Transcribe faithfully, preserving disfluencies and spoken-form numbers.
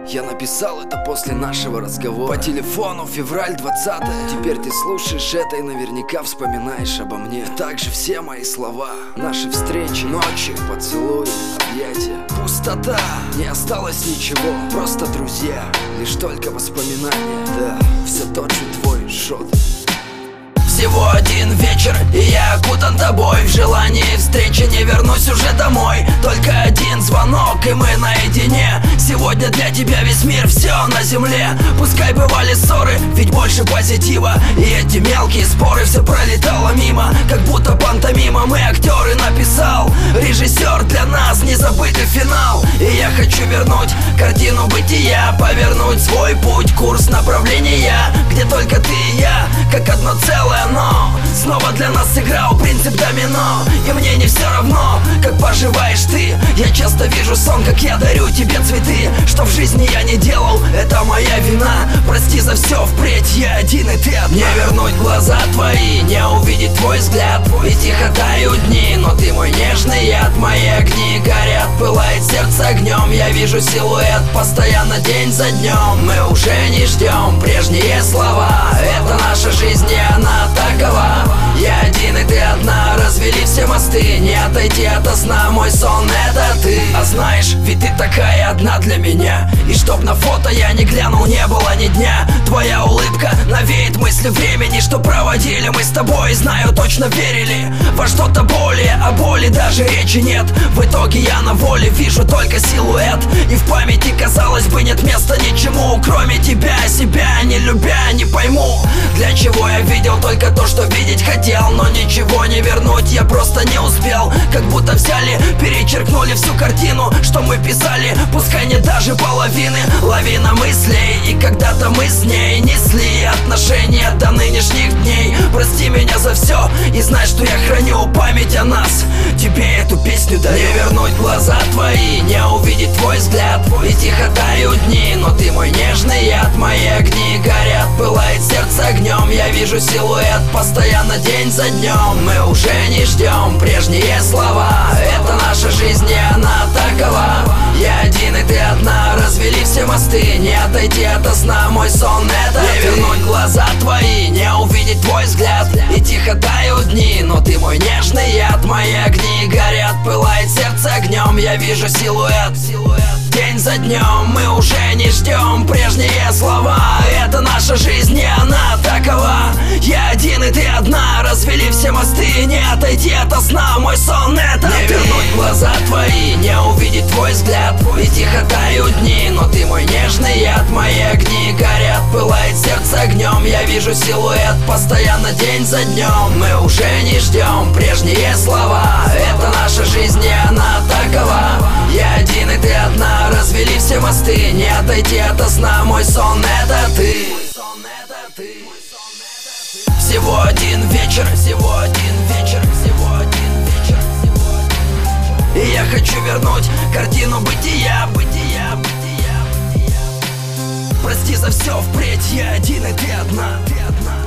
Я написал это после нашего разговора по телефону, февраль двадцатое. Теперь ты слушаешь это и наверняка вспоминаешь обо мне. Также все мои слова, наши встречи, ночи, поцелуи, объятия. Пустота, не осталось ничего, просто друзья, лишь только воспоминания. Да, все тот же твой шот. Всего один вечер, и я окутан тобой. В желании встречи не вернусь уже домой. Только один звонок, и мы наедине. Сегодня для тебя весь мир, все на земле. Пускай бывали ссоры, ведь больше позитива. И эти мелкие споры, все пролетало мимо. Как будто пантомима, мы актеры, написал режиссер для нас незабытый финал. И я хочу вернуть картину бытия, повернуть свой путь, курс направления, где только ты и я, как одно целое. Но снова для нас сыграл принцип домино. И мне не все равно, как поживаешь ты. Я часто вижу сон, как я дарю тебе цветы. Что в жизни я не делал, это моя вина. Прости за все впредь, я один и ты одна. Не вернуть глаза твои, не увидеть твой взгляд. И тихо тают дни, но ты мой нежный яд. Мои огни горят, пылает сердце огнем. Я вижу силуэт постоянно день за днем. Мы уже не ждем прежние слова. Это наша жизнь, и она такова. Я один и ты одна, развели все мосты. Не отойти ото сна, мой сон это ты. А знаешь, ведь ты такая одна для меня. И чтоб на фото я не глянул, не было ни дня. Твоя улыбка навеет мысли времени, что проводили мы с тобой. Знаю, точно верили во что-то более. О боли даже речи нет. В итоге я на воле, вижу только силуэт. И в памяти, казалось бы, нет места ничему, кроме тебя, себя не любя, не пойму, для чего я видел только то, что видеть хотел. Но ничего не вернуть я просто не успел. Как будто взяли, перечеркнули всю картину, что мы писали, пускай не даже половины. Лавина мыслей, и когда-то мы с ней несли отношения до нынешних дней. Прости меня за все, и знай, что я храню память о нас. Тебе эту песню дарю. Не вернуть глаза твои, не увидеть твой взгляд. И тихо тают дни, но ты мой нежный яд. Мои огни горят, пылает сердце огнем. Я вижу силуэт постоянно день за днем. Мы уже не ждем прежние слова. Это наша жизнь, и она такова. Я один и ты одна, развели все мосты. Не отойти ото сна, мой сон это не ты. Вернуть глаза твои, не увидеть твой взгляд. И тихо тают дни, но ты мой нежный яд. Мои огни горят, пылает сердце огнем. Я вижу силуэт день за днем. Мы уже не ждем прежние слова. Это наша жизнь, и она такова. Я один и ты одна, развели все мосты. Не отойти ото сна, мой сон это не ты. Вернуть глаза твои, не увидеть твой взгляд. И тихо тают дни, но ты мой нежный яд. Мои огни горят, пылает сердце огнем. Я вижу силуэт постоянно день за днем. Мы уже не ждем прежние слова. Это наша жизнь, и она такова. Я один и ты одна, развели все мосты. Не отойти ото сна, мой сон это ты. Всего один вечер, всего один вечер, всего один вечер, всего один вечер. И я хочу вернуть картину бытия, бытия, бытия, бытия. Прости за все впредь, я один и ты одна, ты одна.